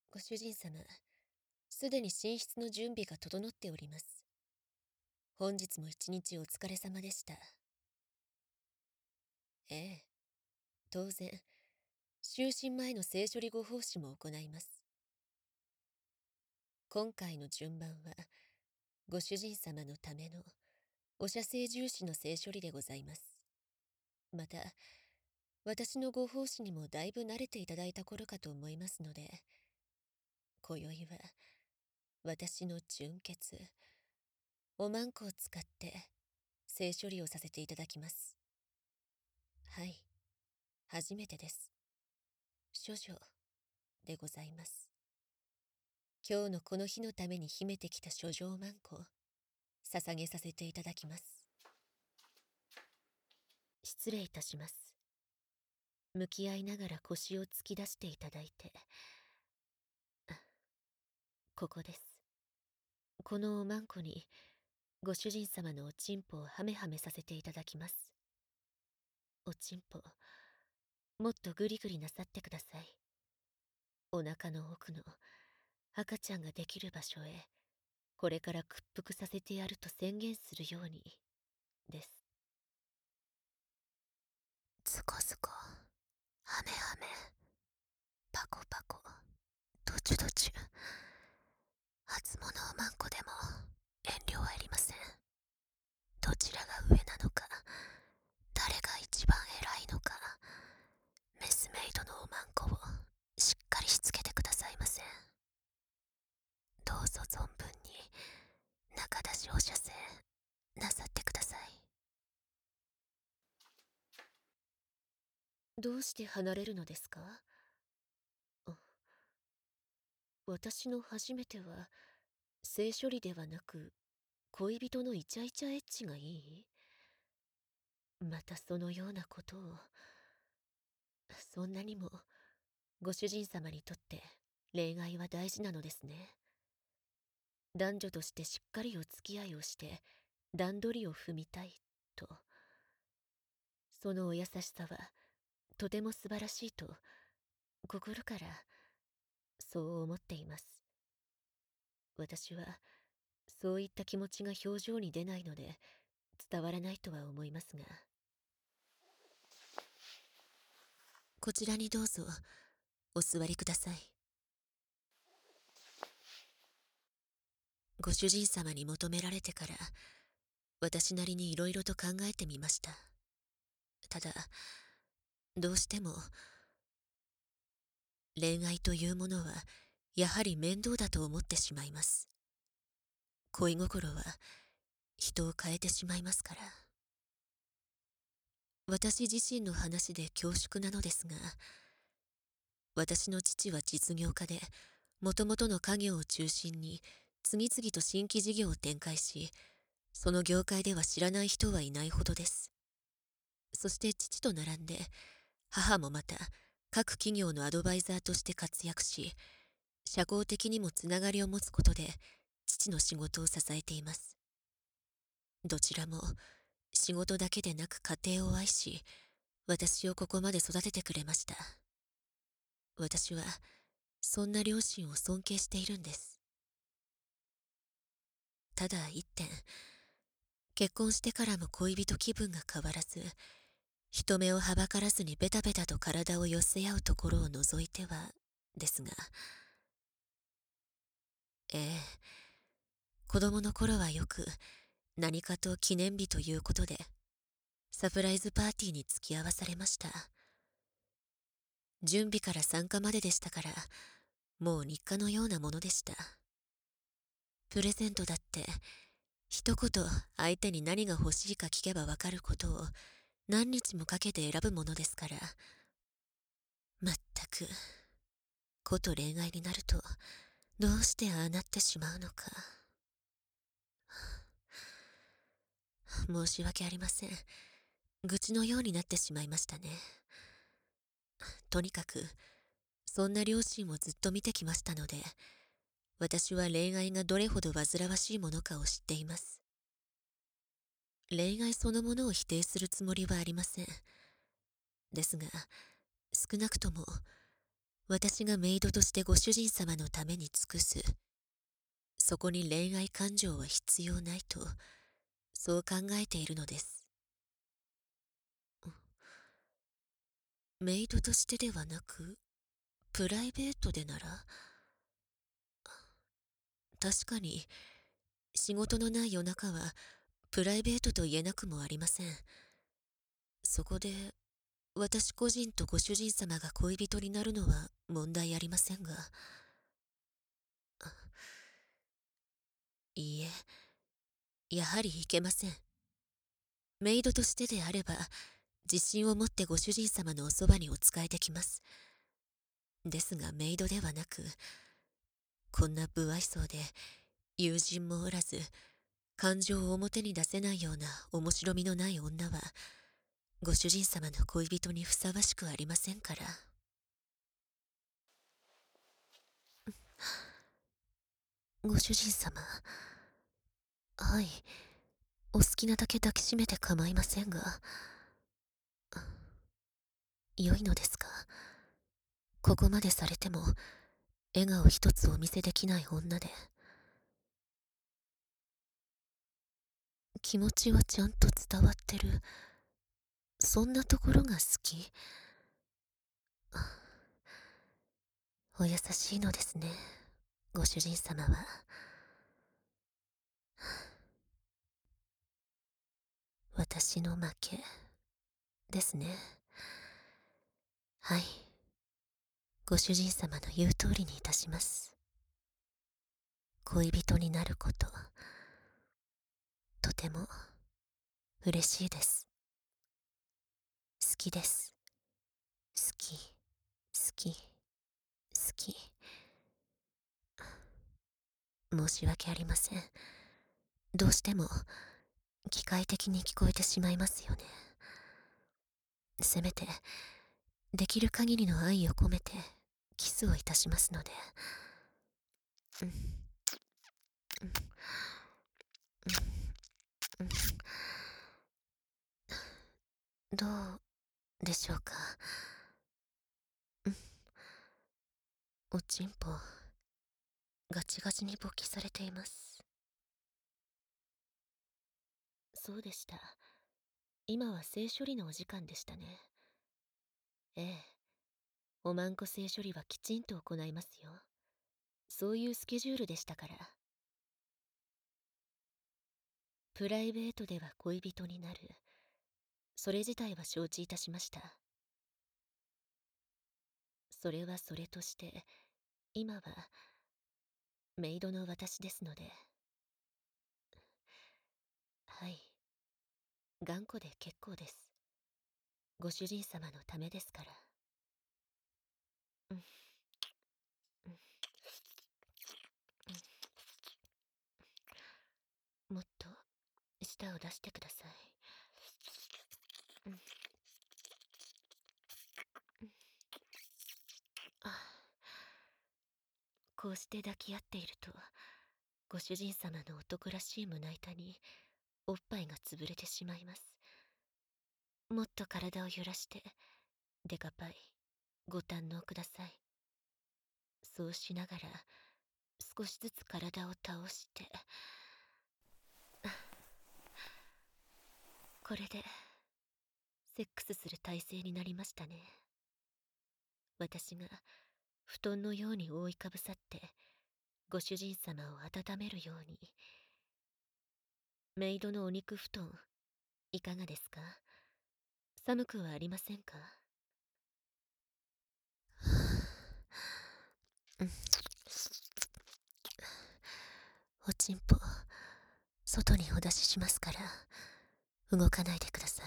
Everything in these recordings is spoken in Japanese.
ご主人様、すでに寝室の準備が整っております。本日も一日お疲れ様でした。ええ、当然、就寝前の性処理後奉仕も行います。今回の順番は、ご主人様のためのお射精重視の性処理でございます。また、私のご奉仕にもだいぶ慣れていただいた頃かと思いますので、今宵は、私の純血、おまんこを使って、性処理をさせていただきます。はい、初めてです。処女でございます。今日のこの日のために秘めてきた処女おまんこ、捧げさせていただきます。失礼いたします。向き合いながら腰を突き出していただいて。ここです。このおまんこに、ご主人様のおちんぽをハメハメさせていただきます。おちんぽ、もっとグリグリなさってください。お腹の奥の赤ちゃんができる場所へ、これから屈服させてやると宣言するように、です。ズコズコ、ハメハメ、パコパコ、ドチュドチュ。初物おまんこでも遠慮はいりません。どちらが上なのか、誰が一番偉いのか、メスメイドのおまんこをしっかりしつけてくださいませ。どうぞ存分に中出しお射精なさってください。どうして離れるのですか？私の初めては性処理ではなく恋人のイチャイチャエッチがいい？またそのようなことを。そんなにもご主人様にとって恋愛は大事なのですね。男女としてしっかりお付き合いをして段取りを踏みたいと。そのお優しさはとても素晴らしいと心からそう思っています。私はそういった気持ちが表情に出ないので伝わらないとは思いますが。こちらにどうぞお座りください。ご主人様に求められてから私なりにいろいろと考えてみました。ただどうしても恋愛というものはやはり面倒だと思ってしまいます。恋心は人を変えてしまいますから。私自身の話で恐縮なのですが、私の父は実業家で、もともとの家業を中心に次々と新規事業を展開し、その業界では知らない人はいないほどです。そして父と並んで、母もまた各企業のアドバイザーとして活躍し、社交的にもつながりを持つことで、父の仕事を支えています。どちらも仕事だけでなく家庭を愛し、私をここまで育ててくれました。私はそんな両親を尊敬しているんです。ただ一点、結婚してからも恋人気分が変わらず、人目をはばからずにベタベタと体を寄せ合うところを除いては、ですが、ええ、子供の頃はよく何かと記念日ということで、サプライズパーティーに付き合わされました。準備から参加まででしたから、もう日課のようなものでした。プレゼントだって、一言相手に何が欲しいか聞けばわかることを何日もかけて選ぶものですから。まったく、こと恋愛になると、どうしてああなってしまうのか。申し訳ありません。愚痴のようになってしまいましたね。とにかく、そんな両親をずっと見てきましたので、私は恋愛がどれほど煩わしいものかを知っています。恋愛そのものを否定するつもりはありません。ですが、少なくとも、 私がメイドとしてご主人様のために尽くす。そこに恋愛感情は必要ないと、そう考えているのです。メイドとしてではなく、プライベートでなら、確かに、仕事のない夜中は、プライベートと言えなくもありません。そこで、私個人とご主人様が恋人になるのは問題ありませんが、いいえ、やはりいけません。メイドとしてであれば、自信を持ってご主人様のおそばにお仕えできます。ですがメイドではなく、こんな不愛想で、友人もおらず、感情を表に出せないような面白みのない女は、ご主人様の恋人にふさわしくありませんから。ご主人様。はい。お好きなだけ抱きしめて構いませんが。良いのですか？ここまでされても、笑顔一つお見せできない女で。気持ちはちゃんと伝わってる。そんなところが好き。お優しいのですね、ご主人様は。私の負けですね。はい。ご主人様の言う通りにいたします。恋人になること、とても嬉しいです。好きです。好き、好き、好き。申し訳ありません。どうしても機械的に聞こえてしまいますよね。せめてできる限りの愛を込めてキスをいたしますので。どうでしょうか。おちんぽガチガチに勃起されています。そうでした。今は性処理のお時間でしたね。ええ。おまんこ性処理はきちんと行いますよ。そういうスケジュールでしたから。プライベートでは恋人になる。それ自体は承知いたしました。それはそれとして、今は、メイドの私ですので。はい。頑固で結構です。ご主人様のためですから。うん。もっと舌を出してください。あ、こうして抱き合っていると、ご主人様の男らしい胸板におっぱいが潰れてしまいます。もっと体を揺らして、デカパイご堪能ください。そうしながら少しずつ体を倒して、これでセックスする体勢になりましたね。私が布団のように覆いかぶさってご主人様を温めるように。メイドのお肉布団いかがですか？寒くはありませんか？おちんぽ外にお出ししますから動かないでください。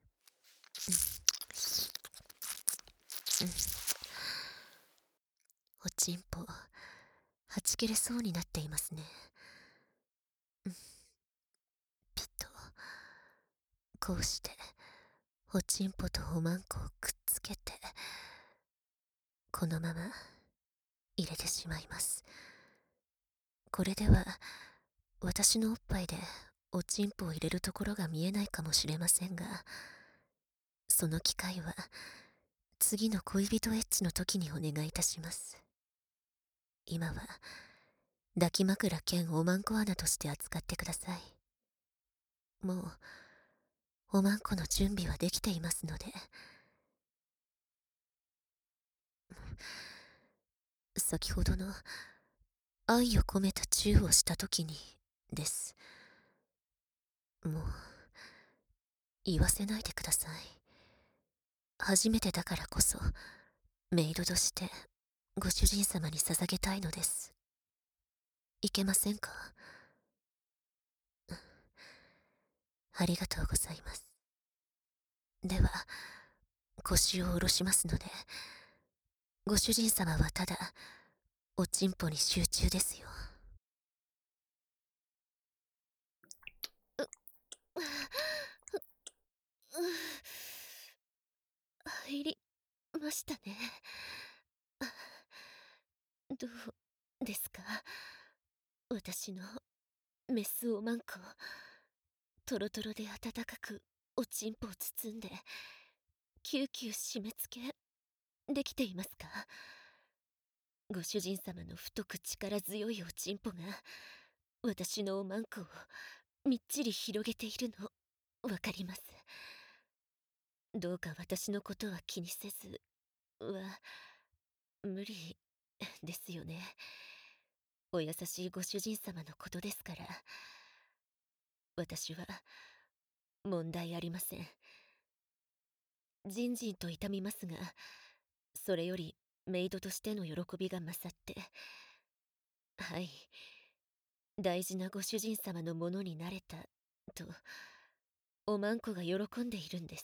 おちんぽはち切れそうになっていますね。ピッとこうしておちんぽとおまんこをくっつけてこのまま入れてしまいます。これでは私のおっぱいでおちんぽを入れるところが見えないかもしれませんが、その機会は次の恋人エッチの時にお願いいたします。今は抱き枕兼おまんこ穴として扱ってください。もうおまんこの準備はできていますので。先ほどの愛を込めたチューをした時にです。もう言わせないでください。初めてだからこそメイドとしてご主人様に捧げたいのです。いけませんか？ありがとうございます。では腰を下ろしますので、ご主人様はただおちんぽに集中ですよ。入りましたね。どうですか、私のメスおまんこ。トロトロで温かくおちんぽを包んでキューキュー締め付けできていますか？ご主人様の太く力強いおちんぽが私のおまんこをみっちり広げているのわかります。どうか私のことは気にせずは無理ですよね。お優しいご主人様のことですから。私は問題ありません。じんじんと痛みますが、それよりメイドとしての喜びが勝って、はい、大事なご主人様のものになれたとおまんこが喜んでいるんです。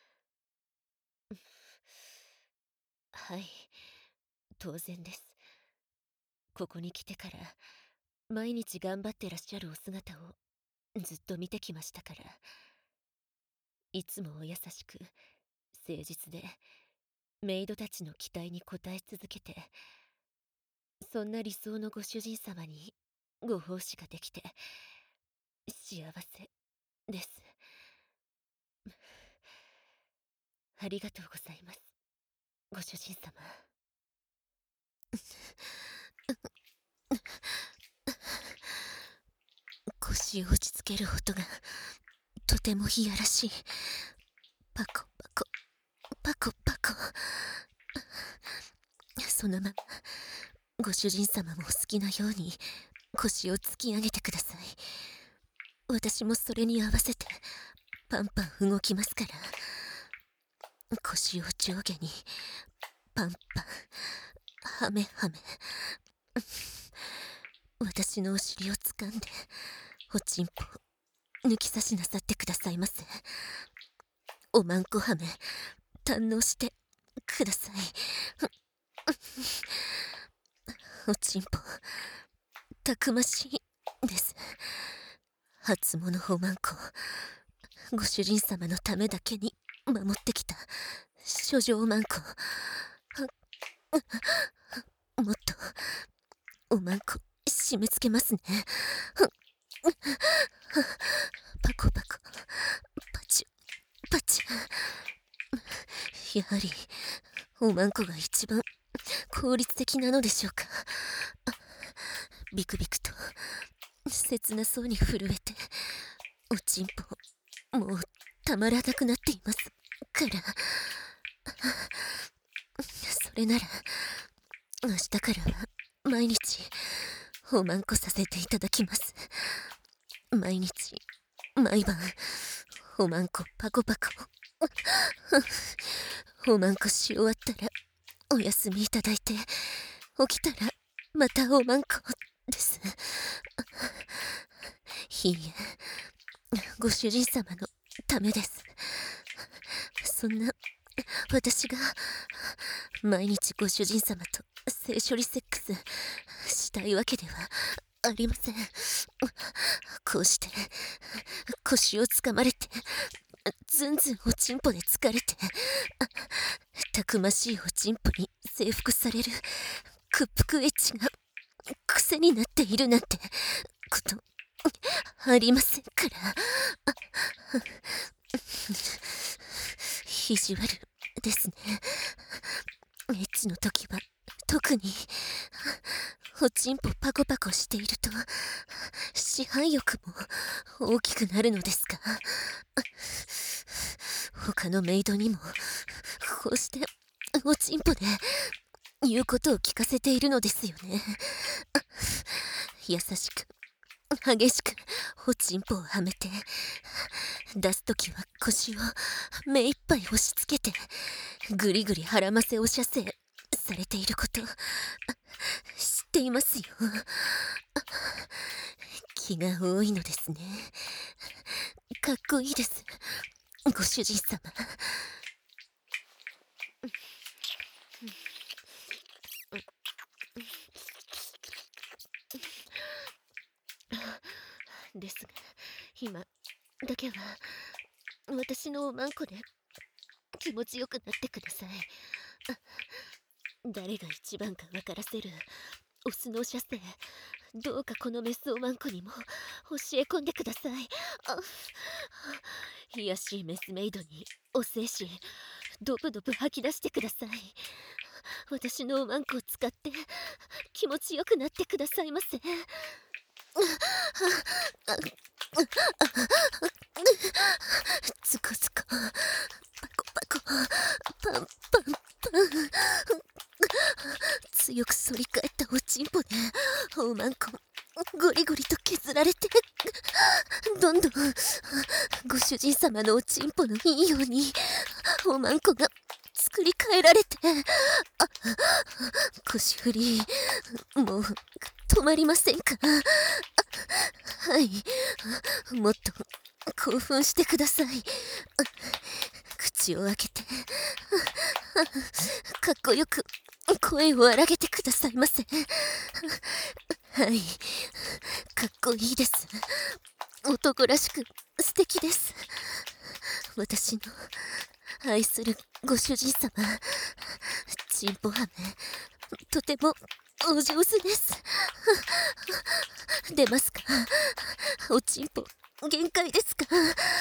はい、当然です。ここに来てから毎日頑張ってらっしゃるお姿をずっと見てきましたから。いつもお優しく誠実でメイドたちの期待に応え続けて、そんな理想のご主人様にご奉仕ができて幸せです。ありがとうございます、ご主人様。腰を落ち着ける音がとてもいやらしい。パコパコパコパコ。そのままご主人様もお好きなように腰を突き上げてください。私もそれに合わせてパンパン動きますから。腰を上下にパンパンハメハメ。私のお尻を掴んでおちんぽ抜き差しなさってくださいませ。おまんこハメ堪能してください。おちんぽたくましいです。初物おまんこ、ご主人様のためだけに守ってきた処女おまんこ。もっとおまんこ締め付けますね。パコパコパチュパチュ。やはりおまんこが一番効率的なのでしょうか。ビクビクと切なそうに震えておちんぽもうたまらなくなっていますから。それなら明日からは毎日おまんこさせていただきます。毎日毎晩おまんこパコパコ。おまんこし終わったらお休みいただいて、起きたらまたおまんこです。いいえ、ご主人様のためです。そんな私が毎日ご主人様と性処理セックスしたいわけではありません。こうして腰をつかまれてずんずんおちんぽで疲れて、たくましいおちんぽに征服される屈服エッチが癖になっているなんてことありませんから。意地悪ですね。 おちんぽパコパコしていると、支配欲も大きくなるのですか？他のメイドにも、こうして、おちんぽで、言うことを聞かせているのですよね。優しく、激しく、おちんぽをはめて、出すときは腰を目いっぱい押し付けて、ぐりぐり腹ませお射精されていること、知っていますよ。気が多いのですね。かっこいいです、ご主人様。ですが、今だけは、私のおまんこで気持ちよくなってください。誰が一番か分からせるオスの射精、どうかこのメスおまんこにも教え込んでください。卑やしいメスメイドにお精子ドブドブ吐き出してください。私のおまんこを使って気持ちよくなってくださいませ。つこつこ、パコパコ、パンパンパン。強く反り返ったおちんぽでおまんこゴリゴリと削られて、どんどんご主人様のおちんぽのいいようにおまんこが作り変えられて、腰振りもう止まりませんか？はい、もっと興奮してください。口を開けてかっこよく声を荒げてくださいませ。はい、かっこいいです。男らしく素敵です。私の愛するご主人様、チンポハメ、とてもお上手です。出ますか？おちんぽ限界ですか？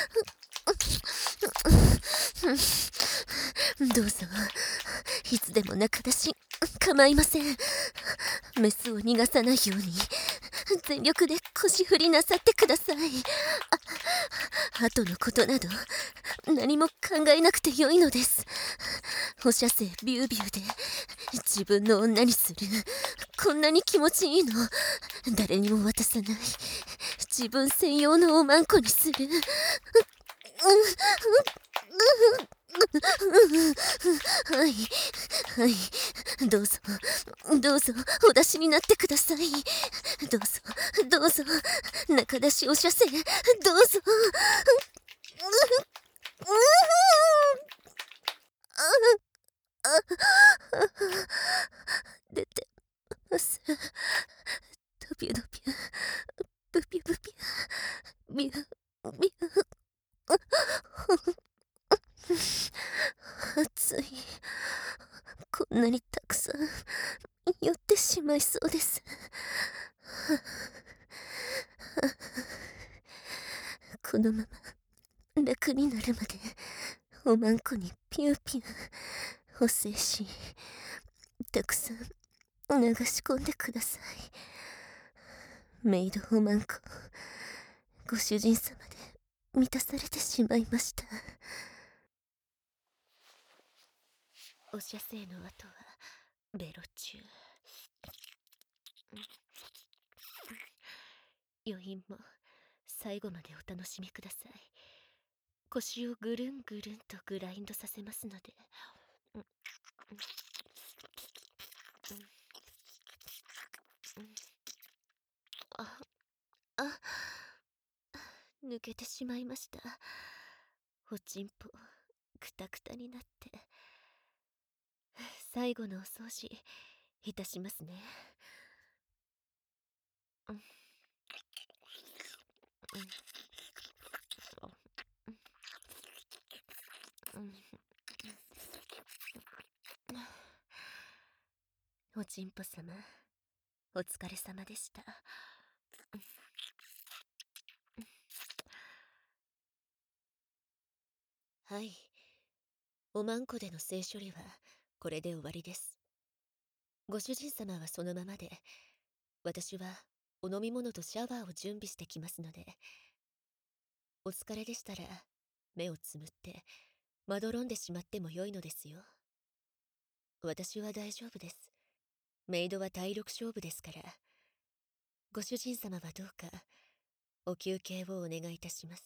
どうぞ、いつでも中出し構いません。メスを逃がさないように全力で腰振りなさってください。後のことなど何も考えなくてよいのです。放射性ビュービューで自分の女にする、こんなに気持ちいいの誰にも渡さない自分専用のおまんこにする。はいはい、どうぞどうぞお出しになってください。どうぞどうぞ中出しお射精どうぞ。出てます。ドビュドビュブビュブビュビュビュ。暑い。こんなにたくさん寄ってしまいそうです。このまま楽になるまでおまんこにピューピュー補正したくさん流し込んでください。メイドおまんこご主人様で満たされてしまいました。お射精の後はベロ中。余韻も最後までお楽しみください。腰をぐるんぐるんとグラインドさせますので。あ、抜けてしまいました。おちんぽくたくたになって。最後のお掃除いたしますね。おちんぽ様、お疲れ様でした。はい、おまんこでの性処理はこれで終わりです。ご主人様はそのままで私はお飲み物とシャワーを準備してきますので、お疲れでしたら目をつむってまどろんでしまってもよいのですよ。私は大丈夫です。メイドは体力勝負ですから。ご主人様はどうかお休憩をお願いいたします。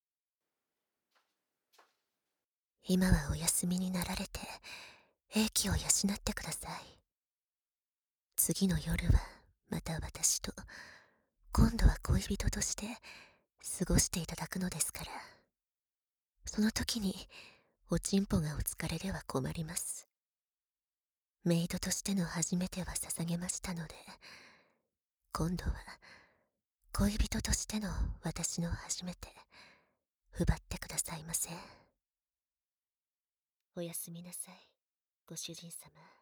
今はお休みになられて英気を養ってください。次の夜はまた私と、今度は恋人として過ごしていただくのですから、その時におちんぽがお疲れでは困ります。メイドとしての初めては捧げましたので、今度は恋人としての私の初めて奪ってくださいませ。おやすみなさい、ご主人様。